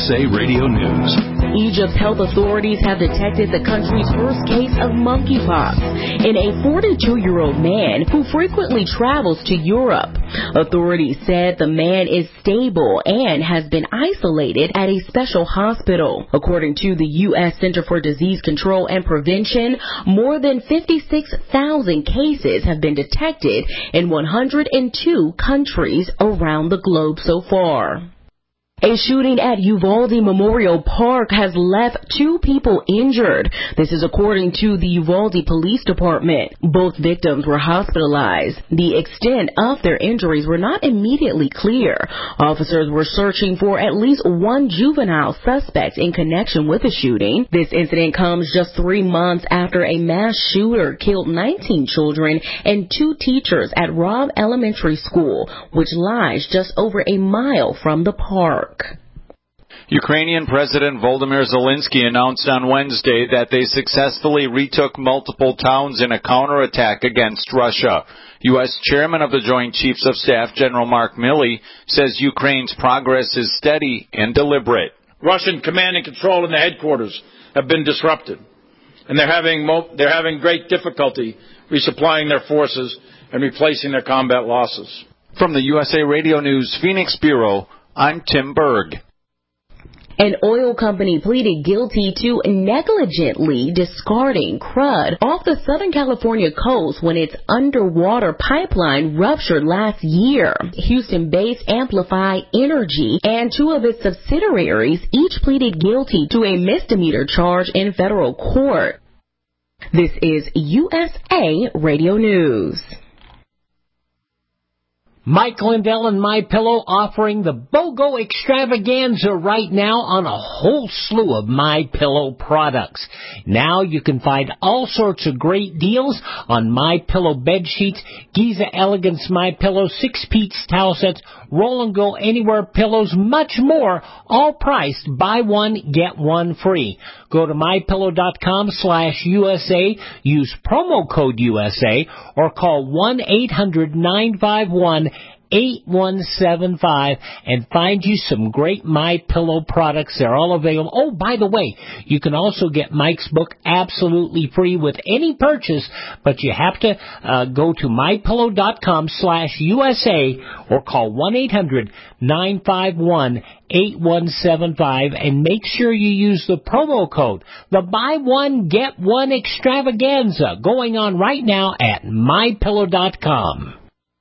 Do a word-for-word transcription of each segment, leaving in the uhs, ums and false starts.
S A Radio News. Egypt's health authorities have detected the country's first case of monkeypox in a forty-two-year-old man who frequently travels to Europe. Authorities said the man is stable and has been isolated at a special hospital. According to the U S Center for Disease Control and Prevention, more than fifty-six thousand cases have been detected in one hundred two countries around the globe so far. A shooting at Uvalde Memorial Park has left two people injured. This is according to the Uvalde Police Department. Both victims were hospitalized. The extent of their injuries were not immediately clear. Officers were searching for at least one juvenile suspect in connection with the shooting. This incident comes just three months after a mass shooter killed nineteen children and two teachers at Robb Elementary School, which lies just over a mile from the park. Ukrainian President Volodymyr Zelensky announced on Wednesday that they successfully retook multiple towns in a counterattack against Russia. U S Chairman of the Joint Chiefs of Staff, General Mark Milley, says Ukraine's progress is steady and deliberate. Russian command and control in the headquarters have been disrupted, and they're having mo- they're having great difficulty resupplying their forces and replacing their combat losses. From the U S A Radio News Phoenix Bureau, I'm Tim Berg. An oil company pleaded guilty to negligently discarding crud off the Southern California coast when its underwater pipeline ruptured last year. Houston-based Amplify Energy and two of its subsidiaries each pleaded guilty to a misdemeanor charge in federal court. This is U S A Radio News. Mike Lindell and MyPillow offering the BOGO extravaganza right now on a whole slew of MyPillow products. Now you can find all sorts of great deals on MyPillow bed sheets, Giza Elegance MyPillow, six-piece towel sets, Roll and Go Anywhere pillows, much more, all priced buy one, get one free. Go to MyPillow.com slash USA, use promo code U S A, or call one eight hundred nine five one eight one seven five and find you some great MyPillow products. They're all available. Oh, by the way, you can also get Mike's book absolutely free with any purchase, but you have to uh, go to MyPillow.com slash USA or call one eight hundred nine five one eight one seven five and make sure you use the promo code, the buy one, get one extravaganza, going on right now at My Pillow dot com.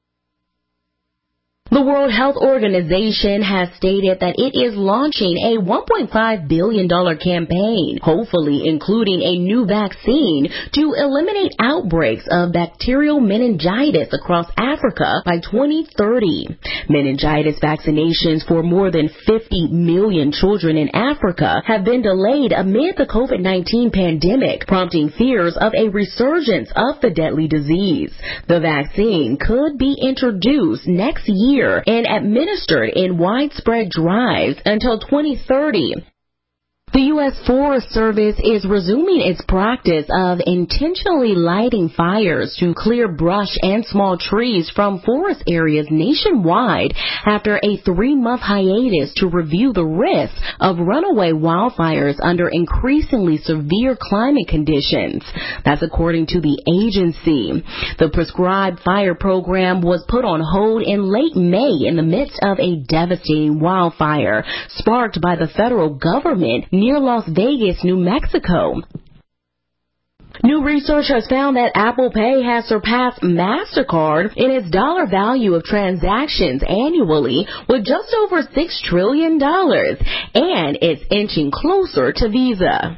The World Health Organization has stated that it is launching a one point five billion dollars campaign, hopefully including a new vaccine to eliminate outbreaks of bacterial meningitis across Africa by twenty thirty. Meningitis vaccinations for more than fifty million children in Africa have been delayed amid the COVID nineteen pandemic, prompting fears of a resurgence of the deadly disease. The vaccine could be introduced next year and administered in widespread drives until twenty thirty. The U S Forest Service is resuming its practice of intentionally lighting fires to clear brush and small trees from forest areas nationwide after a three-month hiatus to review the risks of runaway wildfires under increasingly severe climate conditions. That's according to the agency. The prescribed fire program was put on hold in late May in the midst of a devastating wildfire sparked by the federal government near Las Vegas, New Mexico. New research has found that Apple Pay has surpassed MasterCard in its dollar value of transactions annually with just over six trillion dollars, and it's inching closer to Visa.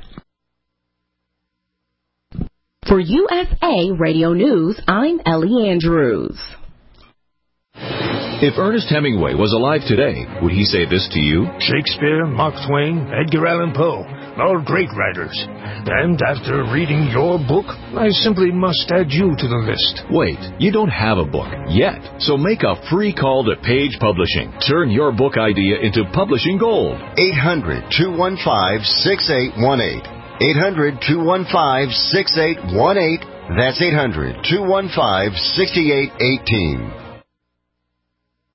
For U S A Radio News, I'm Ellie Andrews. If Ernest Hemingway was alive today, would he say this to you? Shakespeare, Mark Twain, Edgar Allan Poe, all great writers. And after reading your book, I simply must add you to the list. Wait, you don't have a book yet. So make a free call to Page Publishing. Turn your book idea into publishing gold. eight hundred two one five six eight one eight. eight hundred two one five six eight one eight. That's eight hundred two one five six eight one eight.